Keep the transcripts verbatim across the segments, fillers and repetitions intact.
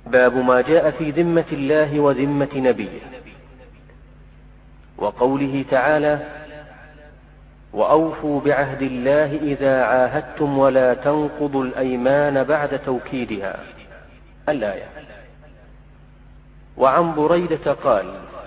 باب ما جاء في ذمة الله وذمة نبيه. وقوله تعالى: وأوفوا بعهد الله إذا عاهدتم ولا تنقضوا الأيمان بعد توكيدها، الآية. وعن بريدة قال: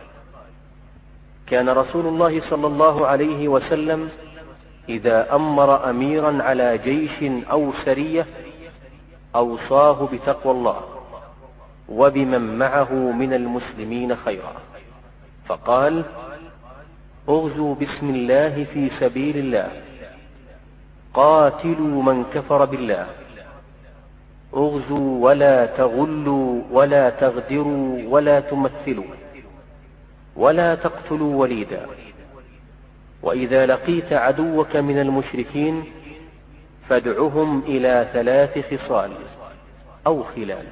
كان رسول الله صلى الله عليه وسلم إذا أمر أميرا على جيش أو سرية أوصاه بتقوى الله وبمن معه من المسلمين خيرا، فقال: اغزوا بسم الله في سبيل الله، قاتلوا من كفر بالله، اغزوا ولا تغلوا ولا تغدروا ولا تمثلوا ولا تقتلوا وليدا، وإذا لقيت عدوك من المشركين فادعهم إلى ثلاث خصال أو خلال،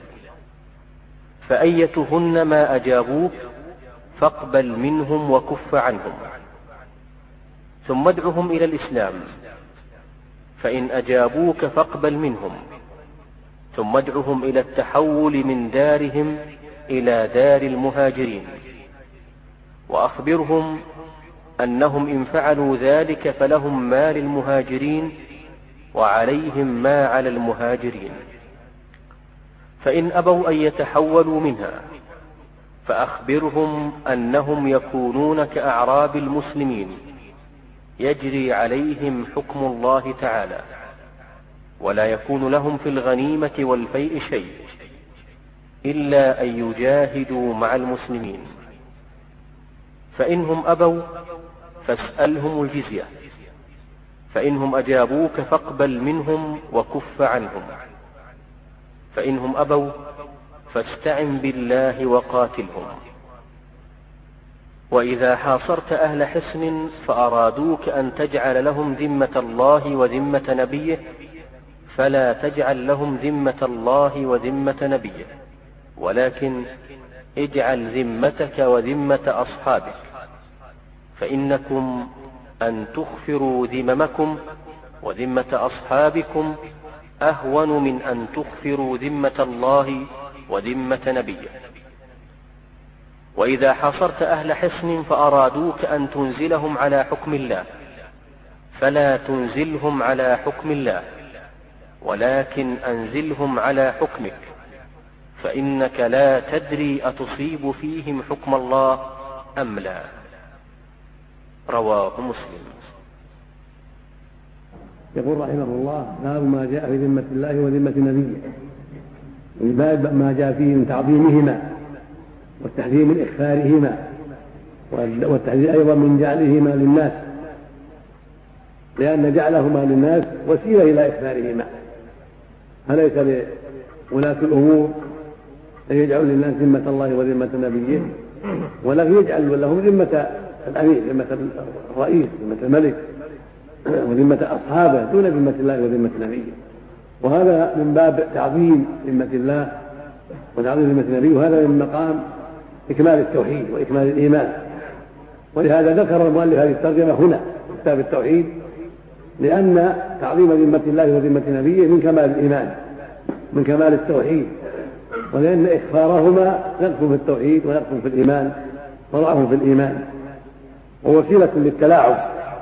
فأيتهن ما أجابوك فاقبل منهم وكف عنهم، ثم ادعهم إلى الإسلام، فإن أجابوك فاقبل منهم، ثم ادعهم إلى التحول من دارهم إلى دار المهاجرين، وأخبرهم أنهم إن فعلوا ذلك فلهم ما للمهاجرين وعليهم ما على المهاجرين، فإن أبوا أن يتحولوا منها فأخبرهم أنهم يكونون كأعراب المسلمين يجري عليهم حكم الله تعالى، ولا يكون لهم في الغنيمة والفيء شيء إلا أن يجاهدوا مع المسلمين، فإنهم أبوا فاسألهم الجزية، فإنهم أجابوك فاقبل منهم وكف عنهم، فإنهم أبوا فاستعن بالله وقاتلهم. وإذا حاصرت أهل حصن فأرادوك أن تجعل لهم ذمة الله وذمة نبيه فلا تجعل لهم ذمة الله وذمة نبيه، ولكن اجعل ذمتك وذمة أصحابك، فإنكم أن تخفروا ذممكم وذمة أصحابكم أهون من أن تخفروا ذمة الله وذمة نبيه. وإذا حاصرت أهل حصن فأرادوك أن تنزلهم على حكم الله فلا تنزلهم على حكم الله، ولكن أنزلهم على حكمك، فإنك لا تدري أتصيب فيهم حكم الله أم لا. رواه مسلم. يقول رحمه الله: باب ما جاء في ذمة الله وذمة نبيه، باب ما جاء فيه من تعظيمهما والتحذير من إخفارهما والتحذير أيضا من جعلهما للناس، لأن جعلهما للناس وسيلة إلى إخفارهما، فليس لولاة الأمور أن يجعلوا للناس ذمة الله وذمة نبيه، ولكن يجعل لهم ذمة الأمير، ذمة الرئيس، ذمة الملك، وذمة أصحابه دون ذمة الله وذمة نبيه. وهذا من باب تعظيم ذمة الله وتعظيم ذمة نبيه، وهذا من مقام إكمال التوحيد وإكمال الإيمان. ولهذا ذكر المؤلف هذه الترجمة هنا في كتاب التوحيد، لأن تعظيم ذمة الله وذمة نبيه من كمال الإيمان، من كمال التوحيد، ولأن إخفارهما نقص في التوحيد ونقص في الإيمان وضعف في الإيمان ووسيلة للتلاعب.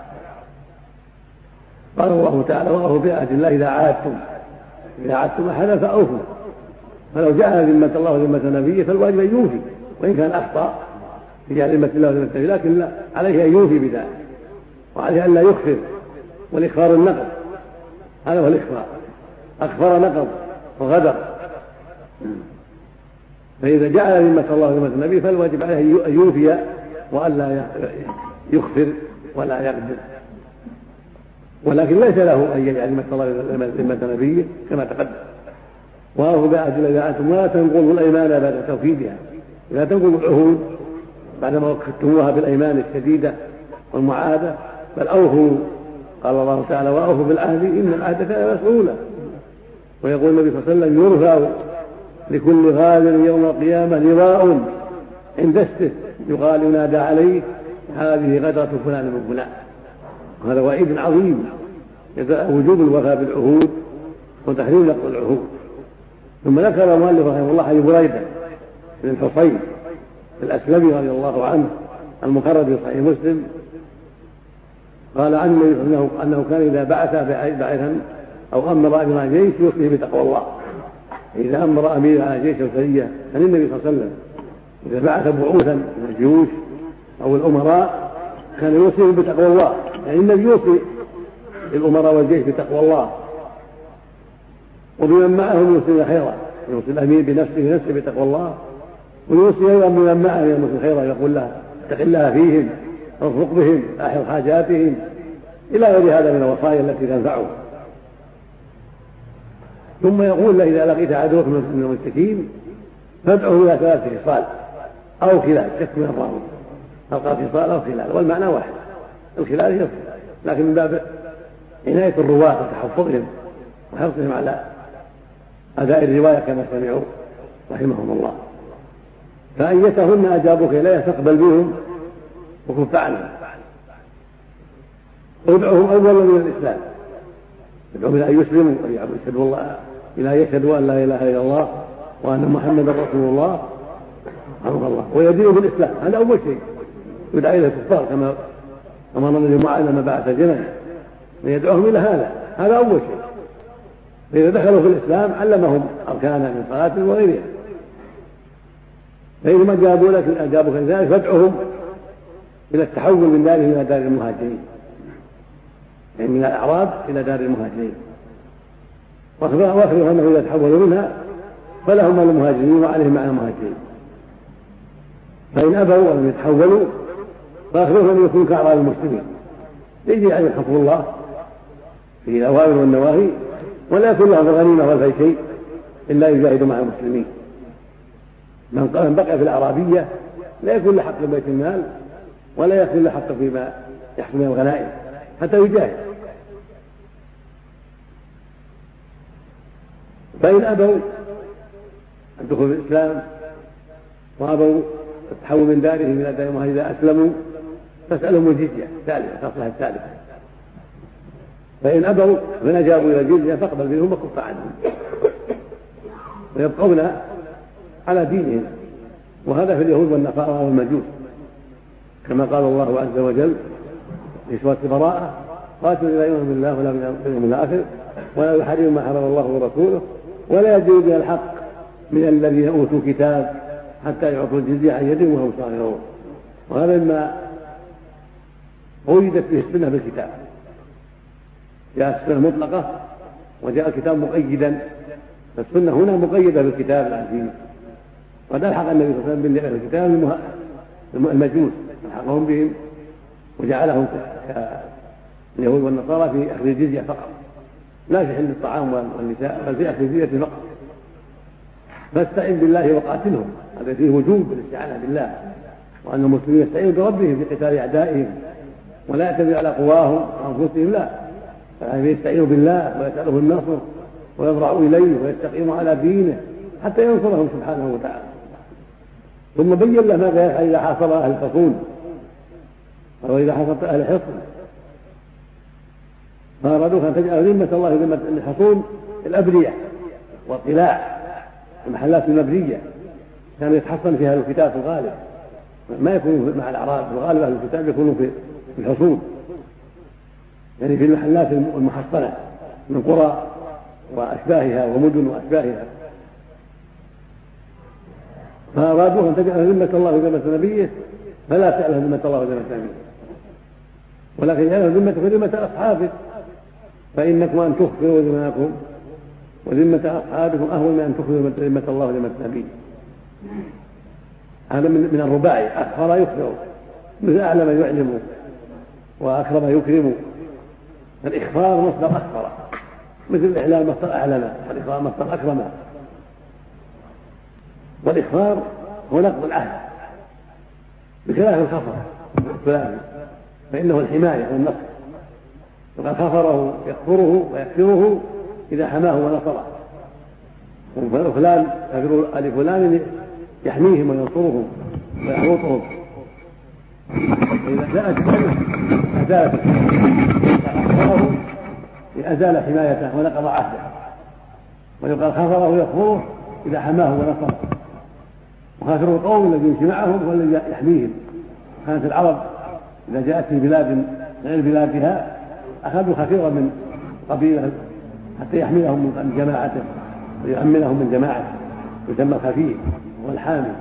قال الله تعالى: وأوفوا بعهد الله إذا عاهدتم، إذا عاهدتم أحدا فأوفوا. فلو جعل ذمة الله وذمة نبيه فالواجب أن يوفي، وإن كان أخطأ في جعل ذمة الله وذمة نبيه، لكن لا عليه أن يوفي بذلك، وعليه أن لا يخفر. والإخفار النقض، هذا هو الإخفار، أخفر نقض وغدر. فإذا جعل ذمة الله وذمة النبي فالواجب عليه أن يوفي وألا يخفر ولا يقدر، ولكن ليس له أن يجعل ذمة الله ذمة نبيه كما تقدم. وأوفوا بعهد الله إذا عاهدتم ولا تنقضوا الأيمان بعد توكيدها، لا تنقضوا العهود بعدما وكدتموها بالأيمان الشديدة والمعاهدة، بل أوفوا. قال الله تعالى: وأوفوا بالعهد إن العهد كان مسؤولا. ويقول النبي صلى الله عليه وسلم: يرفع لكل غادر يوم القيامة لواء عند استه يقال ينادى عليه: هذه غدرة فلان من فلان. وهذا وعيد عظيم، وجوب الوفاء بالعهود وتحريم نقض العهود. ثم ذكر المؤلف رحمه الله حديث بريدة بن الحصين الأسلمي رضي الله عنه المخرج في صحيح مسلم قال عن النبي صلى الله عليه وسلم أنه كان إذا بعث بعثا أو أمر أمير جيش يوصيه بتقوى الله. إذا أمر أمير على جيش أو سرية عن النبي صلى الله عليه وسلم إذا بعث بعوثا من الجيوش أو الأمراء كان يوصيهم بتقوى الله، يعني النبي يوصي الأمراء والجيش بتقوى الله، وبمن معهم يوصي خيرا، يوصي الأمير بنفسه بنفسه بتقوى الله، ويوصي أيضا بمن معه يوصي خيرا يقول له اتق الله فيهم، ارفق بهم، أحر حاجاتهم، إلى غير هذا من الوصايا التي تنفعه. ثم يقول له إذا لقيت عدوك من المشركين فادعه إلى ثلاث خصال أو خلال، شك من الراوي أو قال خصال أو خلال، والمعنى واحد، الخلال هي الخلال، لكن من باب عناية الرواة وتحفظهم وحرصهم على أداء الرواية كما سمعوا رحمهم الله. فأيتهن أجابوك إليها فاقبل بهم وكف عنهم. ادعوهم أولا من الإسلام، ادعوهم إلى أن يسلموا ويشهدوا الله، إلى أن يشهدوا أن لا إله إلا الله وأن محمدا رسول الله رحمه الله، ويدينوا بالإسلام. هذا أول شيء يدعى إلى الكفار كما أمر النبي معاذ لما بعث جنة يدعوهم إلى هذا، هذا أول شيء. فإذا دخلوا في الإسلام علمهم أركانا من صلاة وغيرها. فإنما أجابوا لك أجابوا ذلك فادعوهم إلى التحول من دارهم إلى دار المهاجرين، يعني من الأعراب إلى دار المهاجرين، وأخبروا أنه إذا تحولوا منها فلهم على المهاجرين وعليهم على المهاجرين. فإن أبوا ولم يتحولوا فأخبروا أن يكونوا كأعراب المسلمين، يجري عليهم حكم الله في الأوامر والنواهي، ولا يكون لهم الغنيمة والفيء شيء إلا يجاهدوا مع المسلمين. من بقي في الأعرابية لا يكون له حق بيت المال ولا يكون له حق فيما يحصل من الغنائم حتى يجاهد. فإن أبوا أن تدخلوا في الإسلام وأبوا التحول من دارهم إلى دارهم إذا أسلموا فاسألهم الجزية الثالثة، تصلح الثالثة. فإن أبوا فإن أجابوا إلى الجزية فاقبل منهم وكف عنهم ويبقون على دينهم. وهذا في اليهود والنصارى والمجوس، كما قال الله عز وجل في سورة البراءة قاتلوا لا يؤمنون بالله ولا باليوم الآخر ولا يحرموا ما حرم الله ورسوله ولا يدينون دين الحق من الذين أوتوا الكتاب حتى يعطوا الجزية عن يد وهم صاغرون. وهذا مما قيدت به السنة بالكتاب، جاءت السنة مطلقة وجاء الكتاب مقيدا، فالسنة هنا مقيدة بالكتاب العزيز. وقد ألحق النبي صلى الله عليه وسلم بالكتاب المجوس، ألحقهم بهم وجعلهم كاليهود والنصارى في أخذ الجزية فقط، لا في حل الطعام والنساء بل في أخذ الجزية فقط. فاستعن بالله وقاتلهم، هذا فيه وجوب الاستعانة بالله، وأن المسلمين يستعينوا بربهم في قتال أعدائهم ولا يعتمدوا على قواهم وأنفسهم، لا، فيستعينوا بالله ويسأله النصر ويضرعوا إليه ويستقيموا على دينه حتى ينصرهم سبحانه وتعالى. ثم بين له ماذا يفعل إذا حاصر أهل الحصون أو إذا حاصرت أهل الحصن، فأرادوك أن تجعل ذمة الله ذمة الحصون الأبرية والقلاع، المحلات المبنية كانوا يتحصن فيها أهل الكتاب في الغالب، ما يكونوا مع الأعراب، في الغالب أهل الكتاب يكونوا في الحصون، يعني في المحلات المحصنة من قرى وأشباهها ومدن وأشباهها. فأرادوه أن تجعل ذمة الله ذمة نبيه فلا تعلم ذمة الله ذمة نبيه، ولكن يعلم ذمة ذمة أصحابه، فإنكم أن تخفروا ذمتكم وذمة أصحابكم أهون من أن تخفروا ذمة الله ذمة نبيه. هذا من الرباعي، أخفر يخفر، مثل أعلم يعلم وأكرم يكرم. الإخفار مصدر أخفر، مثل الإعلام مصدر أعلم، والإخفار مصدر أكرم. والإخفار هو نقض العهد بخلاف الخفر الثلاثي، فإنه الحماية والنصر، وقد خفره يكفره ويكفره إذا حماه ونصره. وفلان آل فلان يحميهم وينصرهم ويحوطهم، فإذا جاءت أزالت أزال حمايته ونقض عهده. ويقال خافره يكفره إذا حماه ونصره. وخاسر القوم الذي يمشي معهم هو الذي يحميهم. كانت العرب إذا جاءت في بلاد غير بلادها أخذوا خفيرا من قبيلة حتى يحملهم من جماعته ويؤمنهم من جماعته، يسمى الخفير والحامي.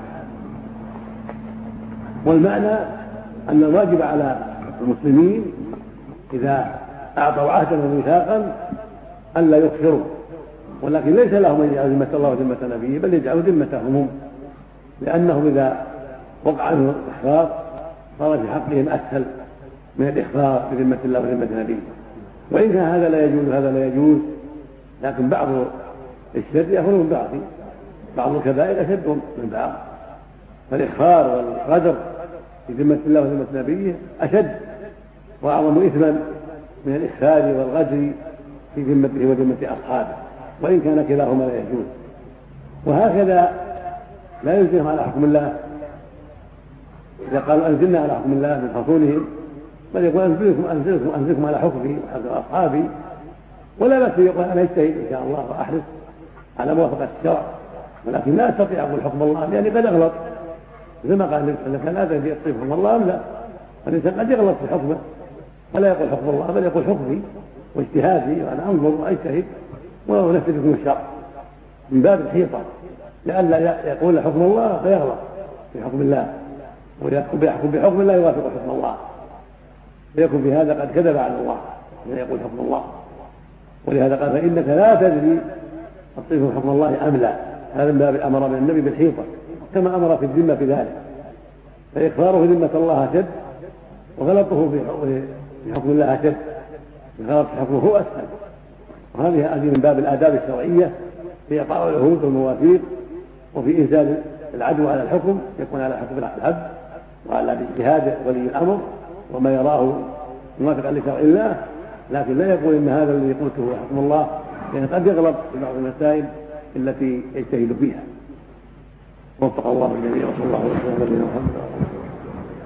والمعنى أن الواجب على المسلمين إذا أعطوا عهدا وميثاقا ألا يكفروا، ولكن ليس لهم أن يجعلوا ذمة الله وذمة نبيه، بل يجعلوا ذمتهم هم، لأنهم إذا وقع عنهم الإخفار صار في حقهم أسهل من الإخفار بذمة الله وذمة نبيه. وإن كان هذا لا يجوز هذا لا يجوز، لكن بعض الشر يخرج من بعض، بعض الكبائر أشد من بعض، فالإخفار والغدر في ذمة الله وذمة نبيه أشد وأعظم إثما من الإخفار والغدر في ذمته وذمة أصحابه، وإن كان كلاهما لا يجوز. وهكذا لا يلزمهم على حكم الله إذا قالوا أنزلنا على حكم الله من حصولهم، بل يقول أنزلكم أنزلكم أنزلكم على حكمي وحكم أصحابي، ولا بأس يقول أنا أجتهد إن شاء الله وأحرص على موافقة الشرع، ولكن لا أستطيع أقول حكم الله لأني قد أغلط، زي ما قال النبي صلى الله عليه وسلم لا أدري يطيب حكم الله أم لا. الإنسان قد يغلط في حكمه ولا يقول حكم الله، بل يقول حكمي واجتهادي وأنا أنظر وأجتهد وأنفذ حكم الشرع من باب الحيطة، لئلا يقول حكم الله فيغلط في حكم الله ويحكم بحكم الله يوافق حكم الله، فيكون في هذا قد كذب على الله حين يقول حكم الله. ولهذا قال فإنك لا تدري أطيب حكم الله أم لا، هذا من باب الأمر من النبي بالحيطة كما أمر في الذمة بذلك، فإكفاره ذمة الله أشد وغلطه في حكم الله أشد، الغلط في حكمه هو أسهل. وهذه هذه من باب الآداب الشرعية في إعطاء العهود والمواثيق، وفي إنزال العدو على الحكم يكون على حكم العبد وعلى اجتهاد ولي الأمر وما يراه موافقا لشرع الله، لكن لا يقول إن هذا الذي قلته هو حكم الله، لأنه قد يغلط في بعض المسائل التي يجتهد فيها. وفق الله الجميع وصلى الله وسلم على نبينا محمد.